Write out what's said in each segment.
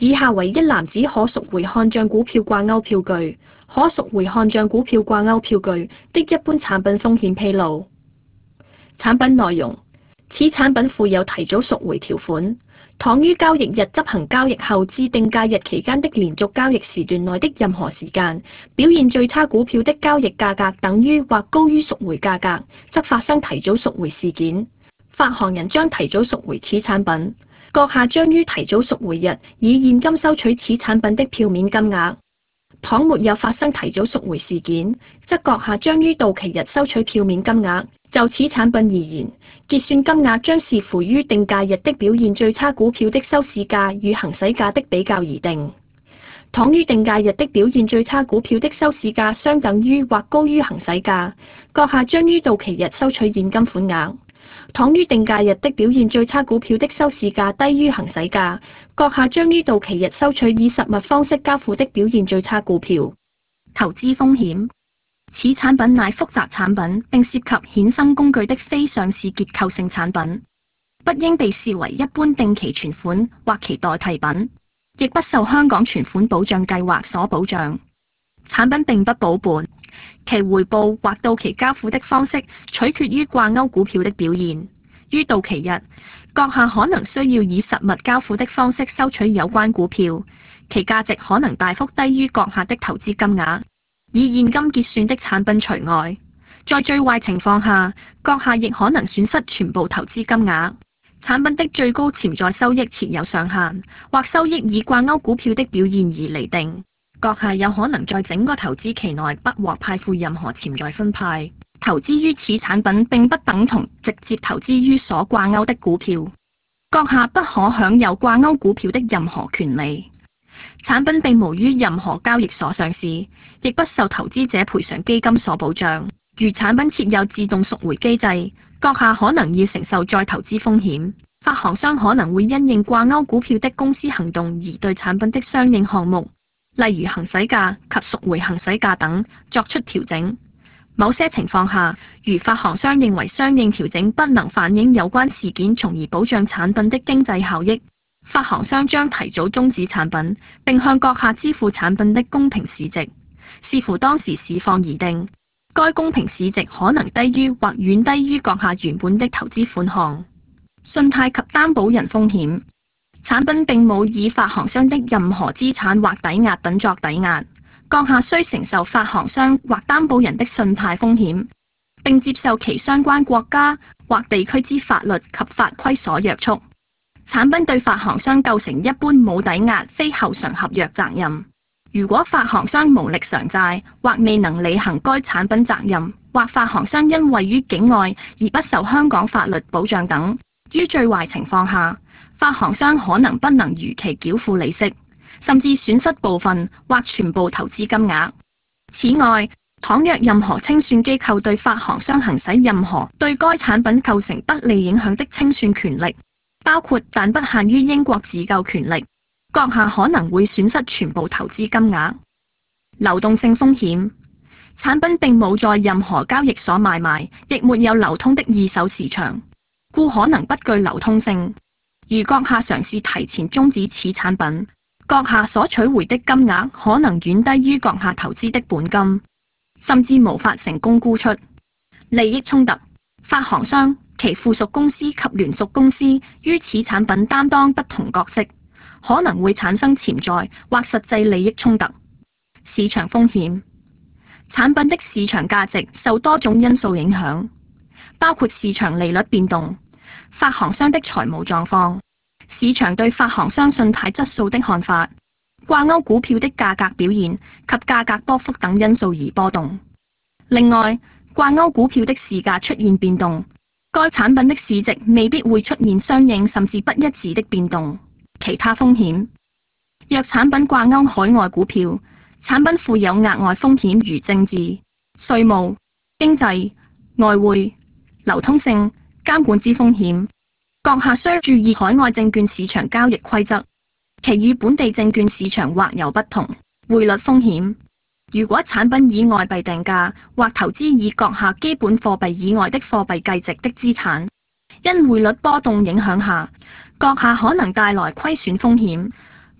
以下為一籃子可贖回看漲股票掛鈎票據，可贖回看漲股票掛鈎票據的一般產品風險披露。產品內容：此產品附有提早贖回條款，倘於交易日執行交易後至定價日期間的連續交易時段內的任何時間，表現最差股票的交易價格等於或高於贖回價格，則發生提早贖回事件。發行人將提早贖回此產品，閣下將於提早贖回日以現金收取此產品的票面金額。倘沒有發生提早贖回事件，則閣下將於到期日收取票面金額。就此產品而言，結算金額將視乎於定價日的表現最差股票的收市價與行使價的比較而定。倘於定價日的表現最差股票的收市價相等於或高於行使價，閣下將於到期日收取現金款額。倘於定價日的表現最差股票的收市價低於行使價，閣下將於到期日收取以實物方式交付的表現最差股票。投資風險：此產品乃複雜產品，並涉及衍生工具的非上市結構性產品，不應被視為一般定期存款或其代替品，亦不受香港存款保障計劃所保障。產品並不保本，其回報或到期交付的方式取決於掛鈎股票的表現。於到期日，閣下可能需要以實物交付的方式收取有關股票，其價值可能大幅低於閣下的投資金額。以現金結算的產品除外，在最壞情況下，閣下亦可能損失全部投資金額。產品的最高潛在收益設有上限，或收益以掛鈎股票的表現而釐定。閣下有可能在整個投資期內不獲派付任何潛在分派。投資於此產品並不等同直接投資於所掛鈎的股票，閣下不可享有掛鈎股票的任何權利。產品並無於任何交易所上市，亦不受投資者賠償基金所保障。如產品設有自動贖回機制，閣下可能要承受再投資風險。發行商可能會因應掛鈎股票的公司行動而對產品的相應項目，例如行使價及贖回行使價等作出調整。某些情況下，如發行商認為相應調整不能反映有關事件，從而保障產品的經濟效益，發行商將提早終止產品，並向閣下支付產品的公平市值，視乎當時市況而定。該公平市值可能低於或遠低於閣下原本的投資款項。信貸及擔保人風險：產品並冇以發行商的任何資產或抵押品作抵押，閣下需承受發行商或擔保人的信貸風險，並接受其相關國家或地區之法律及法規所約束。產品對發行商構成一般冇抵押非後償合約責任。如果發行商無力償債或未能履行該產品責任，或發行商因位於境外而不受香港法律保障等，於最壞情況下，發行商可能不能如期繳付利息，甚至損失部分或全部投資金額。此外，倘若任何清算機構對發行商行使任何對該產品構成不利影響的清算權力，包括但不限於英國自救權力，閣下可能會損失全部投資金額。流動性風險：產品並冇在任何交易所買賣，亦沒有流通的二手市場，故可能不具流通性。如閣下嘗試提前終止此產品，閣下所取回的金額可能遠低於閣下投資的本金，甚至無法成功沽出。利益衝突：發行商、其附屬公司及聯屬公司於此產品擔當不同角色，可能會產生潛在或實際利益衝突。市場風險：產品的市場價值受多種因素影響，包括市場利率變動、發行商的財務狀況、市場對發行商信貸質素的看法、掛鈎股票的價格表現及價格波幅等因素而波動。另外，掛鈎股票的市價出現變動，該產品的市值未必會出現相應甚至不一致的變動。其他風險：若產品掛鈎海外股票，產品附有額外風險如政治、稅務、經濟、外匯、流通性、監管之風險。閣下需注意海外證券市場交易規則，其與本地證券市場或有不同。匯率風險：如果產品以外幣定價或投資以閣下基本貨幣以外的貨幣計值的資產，因匯率波動影響下，閣下可能帶來虧損風險。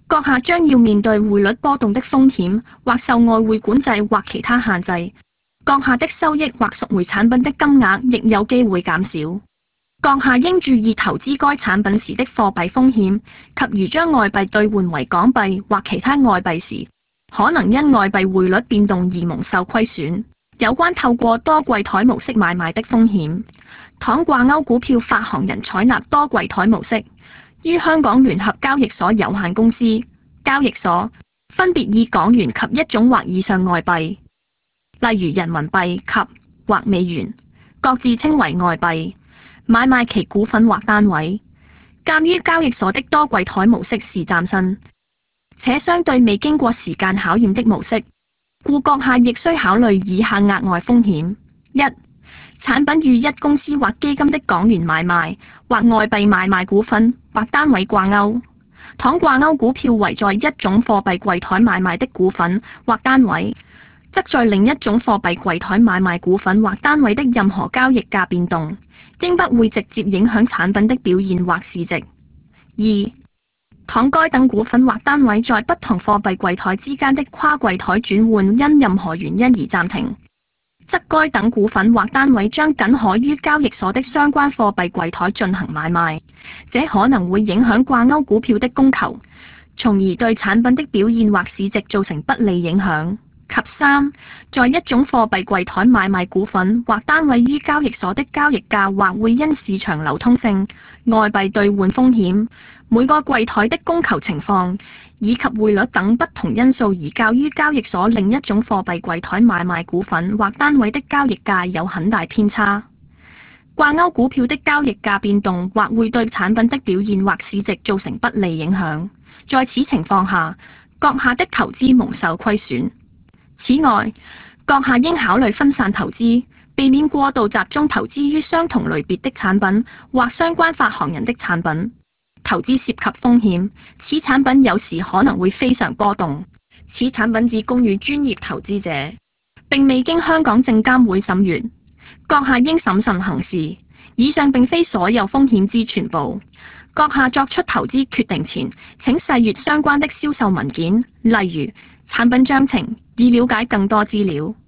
閣下將要面對匯率波動的風險，或受外匯管制或其他限制。閣下的收益或贖回產品的金額亦有機會減少。閣下應注意投資該產品時的貨幣風險，及如將外幣兌換為港幣或其他外幣時，可能因外幣匯率變動而蒙受虧損。有關透過多櫃台模式買賣的風險，倘掛鈎股票發行人採納多櫃台模式，於香港聯合交易所有限公司交易所分別以港元及一種或以上外幣，例如人民幣及或美元，各自稱為外幣，買賣其股份或單位。鑑於交易所的多櫃台模式是嶄新且相對未經過時間考驗的模式，故閣下亦需考慮以下額外風險：一、產品與一公司或基金的港元買賣或外幣買賣股份或單位掛鈎，倘掛鈎股票為在一種貨幣櫃台買賣的股份或單位，則在另一種貨幣櫃台買賣股份或單位的任何交易價變動，應不會直接影響產品的表現或市值。二、倘該等股份或單位在不同貨幣櫃台之間的跨櫃台轉換因任何原因而暫停，則該等股份或單位將僅可於交易所的相關貨幣櫃台進行買賣，這可能會影響掛鈎股票的供求，從而對產品的表現或市值造成不利影響。及三，在一種貨幣櫃台買賣股份或單位於交易所的交易價或會因市場流通性、外幣兌換風險、每個櫃台的供求情況以及匯率等不同因素而較於交易所另一種貨幣櫃台買賣股份或單位的交易價有很大偏差。掛鈎股票的交易價變動或會對產品的表現或市值造成不利影響，在此情況下，閣下的投資蒙受虧損。此外，閣下應考慮分散投資，避免過度集中投資於相同類別的產品或相關發行人的產品。投資涉及風險，此產品有時可能會非常波動。此產品只供予專業投資者，並未經香港證監會審閱。閣下應審慎行事。以上並非所有風險之全部。閣下作出投資決定前，請細閱相關的銷售文件，例如產品章程，以了解更多資料。